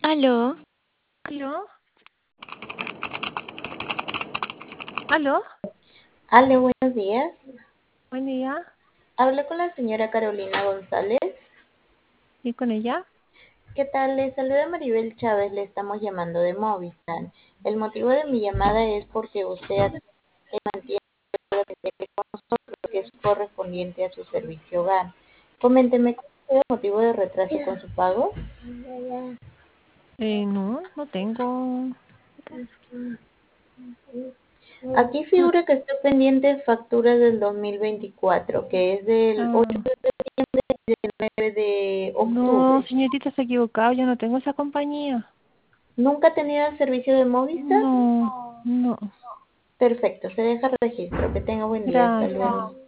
Aló, ¿Aló? ¿Aló? Aló, buenos días. Buen día. Hablo con la señora Carolina González. ¿Y con ella? ¿Qué tal? Le saluda Maribel Chávez, le estamos llamando de Movistar. El motivo de mi llamada es porque usted mantiene lo que tiene con nosotros, que es correspondiente a su servicio hogar. Coménteme, ¿cuál es el motivo de retraso con su pago? No, no tengo. Aquí Mm, figura que está pendiente factura del 2024, que es del 8 ah, al 9 de no, octubre. señorita, se ha equivocado. Yo no tengo esa compañía. ¿Nunca ha tenido el servicio de Movistar? No, no. Perfecto, se deja registro. Que tenga buen día. Hasta Gracias. luego.